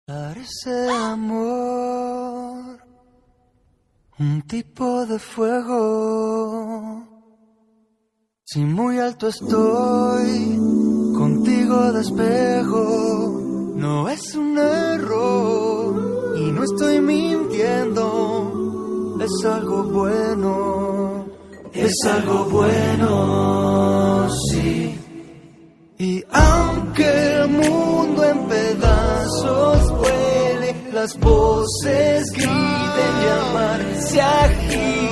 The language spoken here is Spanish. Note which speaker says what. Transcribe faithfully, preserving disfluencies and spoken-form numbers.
Speaker 1: Parece amor, un tipo de fuego. Si muy alto estoy, contigo despejo. No es un error y no estoy mintiendo. Es algo bueno, es algo bueno, sí. Y aunque el mundo en pedazos vuele, las voces griten y amar se agitan.